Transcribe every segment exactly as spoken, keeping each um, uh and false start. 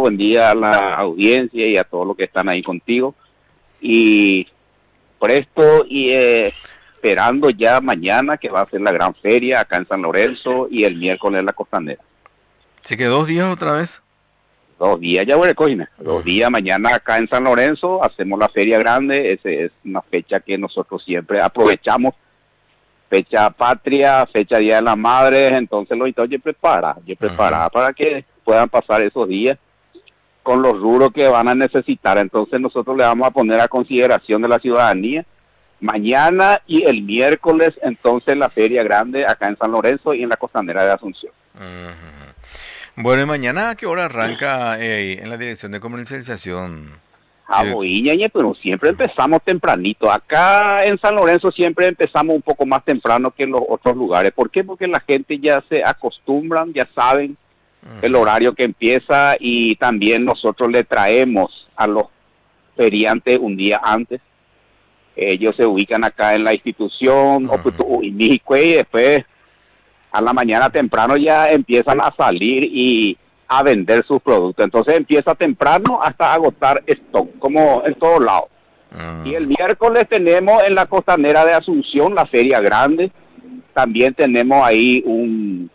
buen día a la audiencia y a todos los que están ahí contigo. Y presto y eh, esperando ya mañana que va a ser la gran feria acá en San Lorenzo y el miércoles la Costanera. Así que dos días otra vez. Dos días ya voy a cocina. Dos Uh-huh. días mañana acá en San Lorenzo hacemos la feria grande. Esa es una fecha que nosotros siempre aprovechamos. Fecha patria, fecha Día de las Madres, entonces los oye prepara, yo prepara uh-huh. para que puedan pasar esos días con los rubros que van a necesitar. Entonces nosotros le vamos a poner a consideración de la ciudadanía mañana y el miércoles, entonces la feria grande acá en San Lorenzo y en la Costanera de Asunción. Uh-huh. Bueno, y mañana ¿a qué hora arranca eh, en la dirección de comercialización? Ah, Boiña, pero siempre empezamos tempranito. Acá en San Lorenzo siempre empezamos un poco más temprano que en los otros lugares. ¿Por qué? Porque la gente ya se acostumbran, ya saben uh-huh. el horario que empieza y también nosotros le traemos a los feriantes un día antes. Ellos se ubican acá en la institución uh-huh. y después a la mañana temprano ya empiezan a salir y a vender sus productos. Entonces empieza temprano hasta agotar stock, como en todos lados. Uh-huh. Y el miércoles tenemos en la Costanera de Asunción la feria grande. También tenemos ahí un,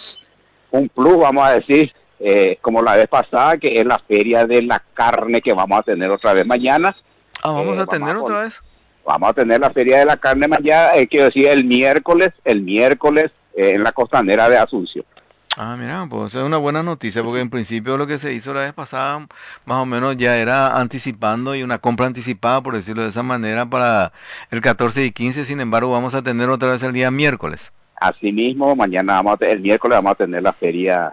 un plus, vamos a decir, eh, como la vez pasada, que es la feria de la carne que vamos a tener otra vez mañana. Ah, ¿vamos eh, a tener vamos a otra vez? Vamos a tener la feria de la carne mañana, eh, quiero decir, el miércoles, el miércoles eh, en la Costanera de Asunción. Ah, mira, pues es una buena noticia, porque en principio lo que se hizo la vez pasada, más o menos ya era anticipando y una compra anticipada, por decirlo de esa manera, para el catorce y quince, sin embargo, vamos a tener otra vez el día miércoles. Asimismo, mañana, vamos a tener, el miércoles vamos a tener la feria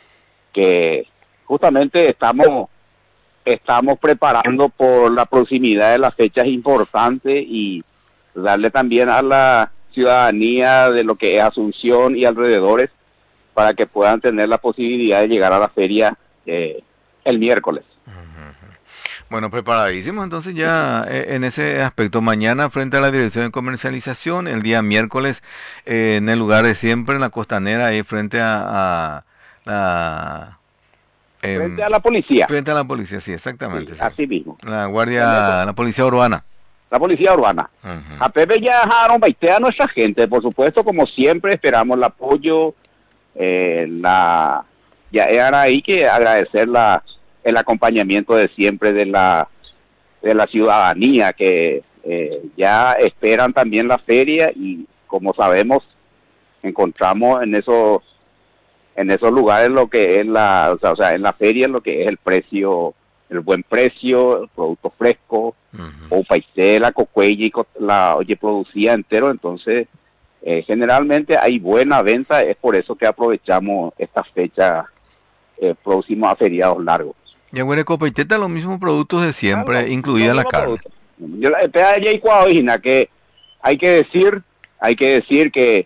que justamente estamos, estamos preparando por la proximidad de las fechas importantes y darle también a la ciudadanía de lo que es Asunción y alrededores, para que puedan tener la posibilidad de llegar a la feria eh, el miércoles. Uh-huh. Bueno, preparadísimos entonces ya eh, en ese aspecto. Mañana frente a la dirección de comercialización, el día miércoles eh, en el lugar de siempre, en la Costanera, ahí frente a, a la... Eh, frente a la policía. Frente a la policía, sí, exactamente. Sí, sí. Así mismo. La guardia, la policía urbana. La policía urbana. Uh-huh. A Pepe ya dejaron baitea a nuestra gente, por supuesto, como siempre, esperamos el apoyo. Eh, la ya era ahí que agradecer la el acompañamiento de siempre de la de la ciudadanía que eh, ya esperan también la feria y como sabemos encontramos en esos en esos lugares lo que es la o sea, o sea en la feria lo que es el precio el buen precio, el producto fresco uh-huh. o paisé, la cocuella y la oye producía entero, entonces Eh, generalmente hay buena venta, es por eso que aprovechamos esta fecha eh, próxima a feriados largos. Y en Copaiteta los mismos productos de siempre, claro, incluida la carne. Productos. Yo la de que hay que decir, hay que decir que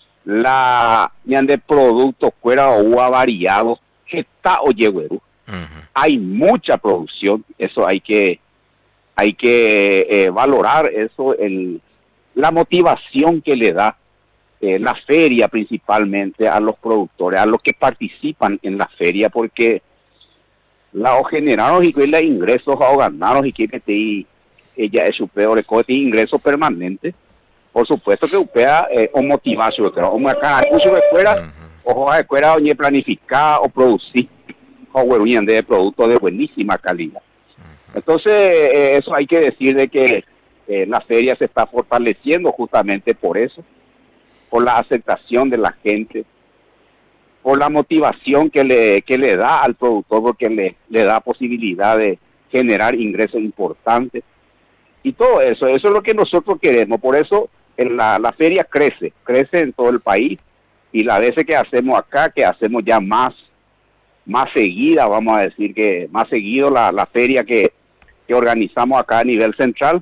la de productos fuera o variados que está oye güero. Uh-huh. Hay mucha producción, eso hay que hay que eh, valorar eso, el la motivación que le da Eh, la feria principalmente a los productores, a los que participan en la feria, porque la o generaron y que la ingresos o ganaron y que te ella es su peor de ingresos permanentes, por supuesto que upea eh, o motivación, pero o acá de fuera o de fuera o planificar o producir o de productos de buenísima calidad. Entonces eh, eso hay que decir de que eh, la feria se está fortaleciendo justamente por eso, por la aceptación de la gente, por la motivación que le que le da al productor, porque le, le da posibilidad de generar ingresos importantes. Y todo eso, eso es lo que nosotros queremos. Por eso en la, la feria crece, crece en todo el país. Y las veces que hacemos acá, que hacemos ya más, más seguida, vamos a decir que más seguido la, la feria que, que organizamos acá a nivel central.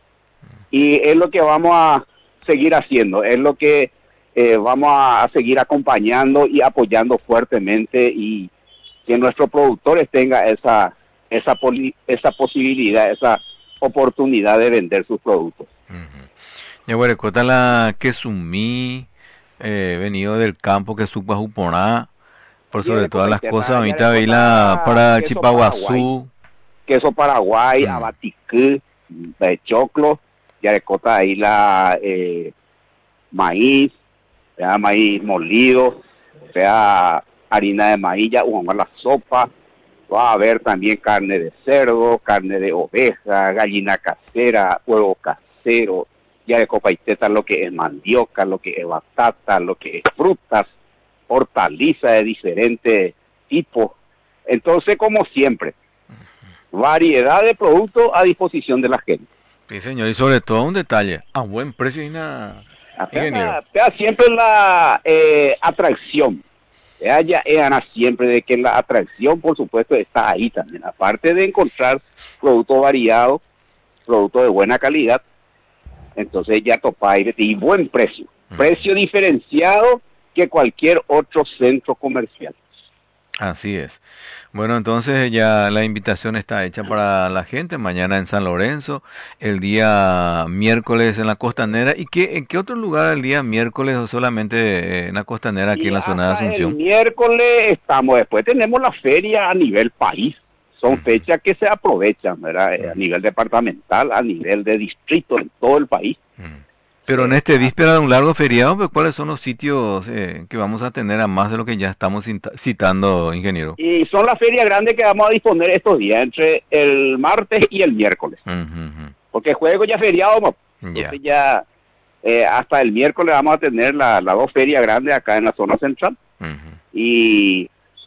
Y es lo que vamos a seguir haciendo, es lo que Eh, vamos a seguir acompañando y apoyando fuertemente y que nuestros productores tengan esa esa poli, esa posibilidad, esa oportunidad de vender sus productos. Ya bueno, cuenta la que sumí, eh, venido del campo que supa juponá, Por sobre todas las cosas, ahorita veí la para Chipaguazú. Queso Paraguay, mm. abaticú, de choclo, ya de cota ahí la eh, maíz, sea maíz molido, sea harina de maíz, ya usamos la sopa, va a haber también carne de cerdo, carne de oveja, gallina casera, huevo casero, ya de copa y teta lo que es mandioca, lo que es batata, lo que es frutas, hortalizas de diferentes tipos. Entonces, como siempre, variedad de productos a disposición de la gente. Sí, señor, y sobre todo un detalle, a buen precio y nada. Apenas, siempre la eh, atracción. Ya Ana siempre de que la atracción, por supuesto, está ahí también. Aparte de encontrar productos variados, productos de buena calidad, entonces ya topáis y buen precio. Mm. Precio diferenciado que cualquier otro centro comercial. Así es. Bueno, entonces ya la invitación está hecha para la gente. Mañana en San Lorenzo, el día miércoles en la Costanera. ¿Y qué, en qué otro lugar el día miércoles o solamente en la Costanera aquí y en la zona de Asunción? El miércoles estamos, después tenemos la feria a nivel país. Son uh-huh. fechas que se aprovechan, ¿verdad? Uh-huh. A nivel departamental, a nivel de distrito en todo el país. Uh-huh. Pero en este víspera de un largo feriado, pues, ¿cuáles son los sitios eh, que vamos a tener a más de lo que ya estamos citando, ingeniero? Y son las ferias grandes que vamos a disponer estos días, entre el martes y el miércoles. Uh-huh, uh-huh. Porque juego ya feriado, ¿no? Entonces ya, ya eh, hasta el miércoles vamos a tener las la dos ferias grandes acá en la zona central. Uh-huh. Y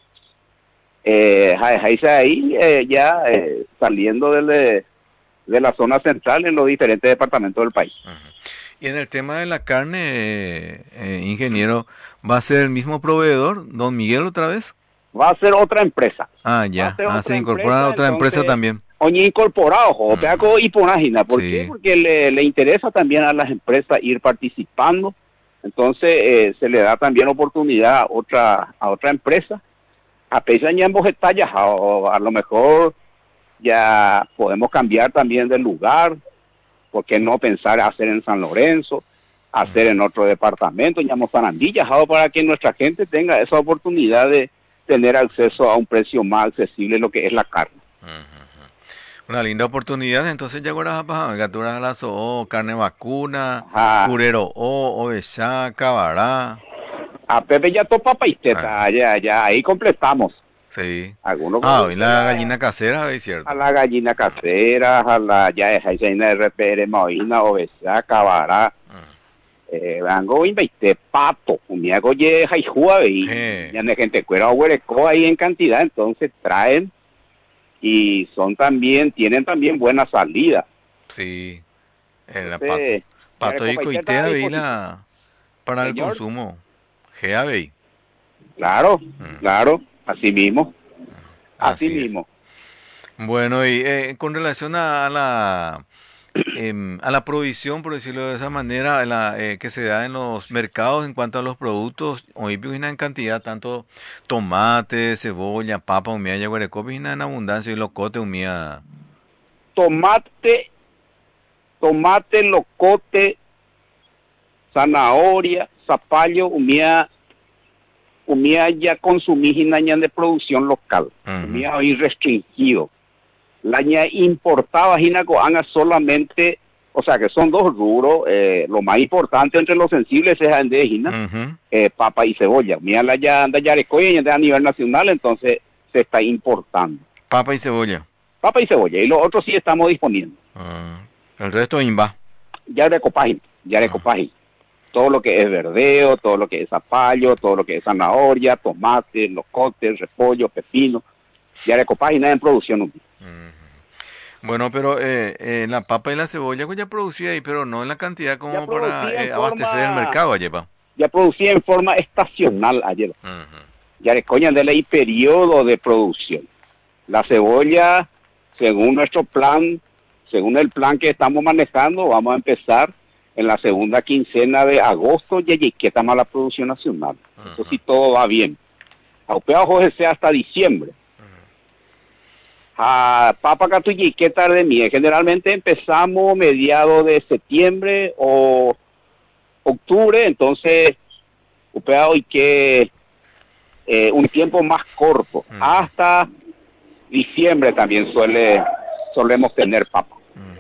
eh, ahí, ahí eh, ya eh, saliendo de, de la zona central en los diferentes departamentos del país. Uh-huh. Y en el tema de la carne, eh, eh, ingeniero, ¿va a ser el mismo proveedor, don Miguel, otra vez? Va a ser otra empresa. Ah, ya, ah, se incorpora a otra empresa también. Oye, incorporado, ojo, mm. y ponagina. ¿Por sí. qué? Porque le, le interesa también a las empresas ir participando. Entonces, eh, se le da también oportunidad a otra, a otra empresa. A pesar de ambos detalles, a, a lo mejor ya podemos cambiar también de lugar. ¿Por qué no pensar hacer en San Lorenzo, hacer en otro departamento, llamamos Sarandilla, para que nuestra gente tenga esa oportunidad de tener acceso a un precio más accesible lo que es la carne? Uh-huh. Una linda oportunidad, entonces ya ahora gaturas las o carne vacuna, Ajá. curero o, ovesa, cabará. A Pepe ya topa paisteta, ah. ya, ya, ahí completamos. Sí. Algunos ah, y la gallina casera, es cierto. A la gallina casera, a la ya es gallina de R P R, maína, ovesa, cabará. Uh-huh. Eh, vengo inveite pato, un hago ye jaijua y ya de gente cuera huereco ahí en cantidad, entonces traen y son también, tienen también buena salida. Sí. En la entonces, pato, pato y coitea veí la para señor, el consumo. G A B I. Claro, uh-huh. claro. Así mismo, así, así mismo. Bueno, y eh, con relación a, a la eh, a la provisión, por decirlo de esa manera, la, eh, que se da en los mercados en cuanto a los productos, hoy vino en cantidad, tanto tomate, cebolla, papa, humía, yaguarecó, vino en abundancia y locote, humía. Tomate, tomate, locote, zanahoria, zapallo, humía, humía ya consumí ginaña de producción local, uh-huh. humía hoy restringido. La ña importaba ginacoanga solamente, o sea que son dos rubros, eh, lo más importante entre los sensibles es andegina, uh-huh. eh, papa y cebolla. Humía la ya anda yarecoya a nivel nacional, entonces se está importando. Papa y cebolla. Papa y cebolla, y los otros sí estamos disponiendo. Uh, el resto inva. Ya recopaje, ya recopaje. Uh-huh. Todo lo que es verdeo, todo lo que es zapallo, todo lo que es zanahoria, tomate, locote, repollo, pepino, ya recopaje nada en producción. Uh-huh. Bueno, pero eh, eh, la papa y la cebolla pues ya producía ahí, pero no en la cantidad como para eh, abastecer forma, el mercado ayer. Ya producía en forma estacional ayer. Uh-huh. Ya recoñan de ley periodo de producción. La cebolla, según nuestro plan, según el plan que estamos manejando, vamos a empezar en la segunda quincena de agosto, y allí que está más la producción nacional. Uh-huh. Eso sí, todo va bien. Aupeado José hasta diciembre. A papa catuyi, ¿qué tarde mía? Generalmente empezamos mediados de septiembre o octubre, entonces upeado y que eh, un tiempo más corto, Mm. hasta diciembre también suele solemos tener papa.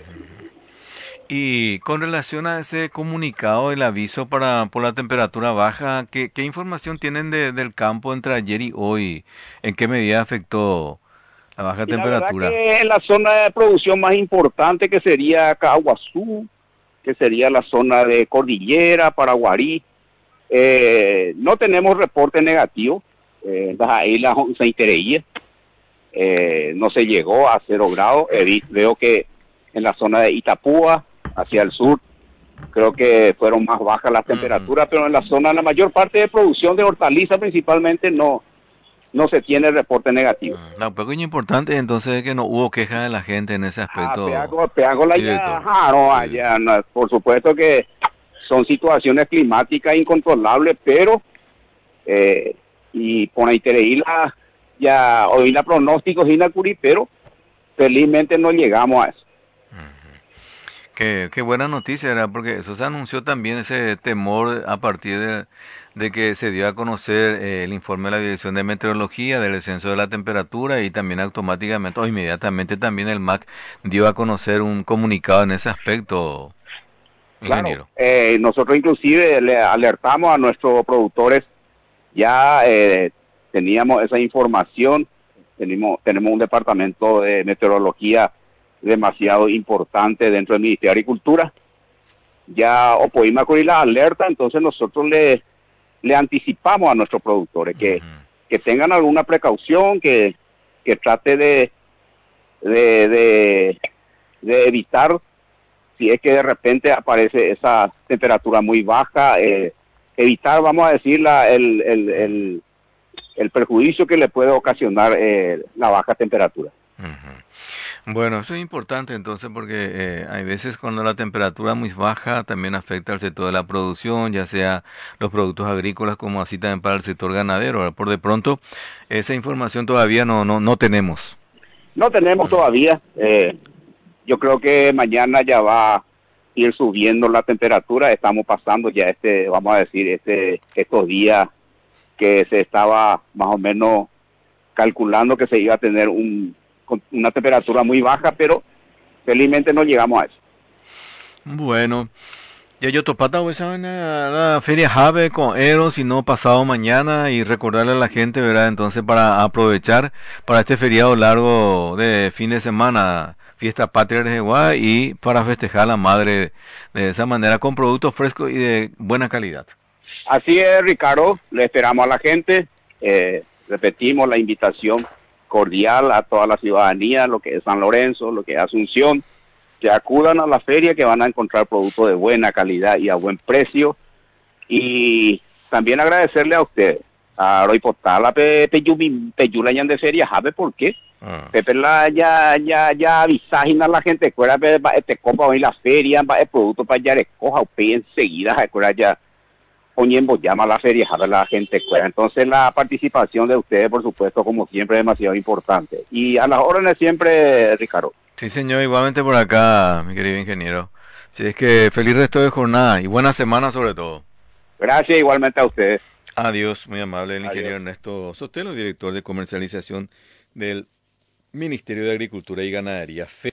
Y con relación a ese comunicado, el aviso para por la temperatura baja, ¿qué, qué información tienen de, del campo entre ayer y hoy? ¿En qué medida afectó la baja Y la verdad temperatura? que en la zona de producción más importante, que sería Caguazú, que sería la zona de Cordillera, Paraguarí, eh, no tenemos reporte negativo. Eh, las islas Once Intereíes, eh, no se llegó a cero grados. Eh, veo que en la zona de Itapúa, hacia el sur, creo que fueron más bajas las Ujú. temperaturas, pero en la zona, la mayor parte de producción de hortalizas principalmente, no, no se tiene reporte negativo. Mm, La pequeña importante entonces es que no hubo queja de la gente en ese Ah, aspecto, Peago, Peagola ya, director. ah, no, Sí. allá, no, por supuesto que son situaciones climáticas incontrolables, pero, eh, y por ahí la ya oí la pronósticos y la curi, pero felizmente no llegamos a eso. Qué, qué buena noticia, ¿verdad? Porque eso se anunció también, ese temor a partir de, de que se dio a conocer eh, el informe de la Dirección de Meteorología del descenso de la temperatura y también automáticamente o inmediatamente también el M A C dio a conocer un comunicado en ese aspecto, Claro, ingeniero. eh, nosotros inclusive le alertamos a nuestros productores, ya eh, teníamos esa información, tenemos, tenemos un departamento de meteorología demasiado importante dentro del Ministerio de Agricultura, ya o pudimos acudir la alerta, entonces nosotros le, le anticipamos a nuestros productores que, Ujú. que tengan alguna precaución, que, que trate de, de, de, de evitar, si es que de repente aparece esa temperatura muy baja, eh, evitar, vamos a decir, la, el, el, el, el perjuicio que le puede ocasionar eh, la baja temperatura. Ujú. Bueno, eso es importante entonces porque eh, hay veces cuando la temperatura es muy baja también afecta al sector de la producción, ya sea los productos agrícolas como así también para el sector ganadero. ¿Verdad? Por de pronto, esa información todavía no, no, no tenemos. No tenemos Mm. todavía, eh, yo creo que mañana ya va a ir subiendo la temperatura, estamos pasando ya este, vamos a decir, este, estos días que se estaba más o menos calculando que se iba a tener un, una temperatura muy baja, pero felizmente no llegamos a eso. Bueno, ya yo topata voy a la, la feria Jave con Eros y no pasado mañana y recordarle a la gente, ¿verdad? Entonces para aprovechar para este feriado largo de fin de semana, fiesta patria de Jehová y para festejar a la madre de esa manera con productos frescos y de buena calidad. Así es, Ricardo, le esperamos a la gente, eh, repetimos la invitación cordial a toda la ciudadanía, lo que es San Lorenzo, lo que es Asunción, que acudan a la feria, que van a encontrar productos de buena calidad y a buen precio. Y también agradecerle a ustedes, a Roy Potala, Peyula Yan de Feria, ¿sabe por qué? Ah. Pepe la ya ya ya avisajen a la gente, fuera este copa hoy la feria, va el producto para ya recoja o pe enseguida, fuera ya poniendo llama a la feria, a la gente fuera. Entonces la participación de ustedes, por supuesto, como siempre, es demasiado importante. Y a las órdenes siempre, Ricardo. Sí, señor, igualmente por acá, mi querido ingeniero. Si es que feliz resto de jornada y buena semana sobre todo. Gracias igualmente a ustedes. Adiós, muy amable el ingeniero Adiós. Ernesto Sotelo, director de comercialización del Ministerio de Agricultura y Ganadería.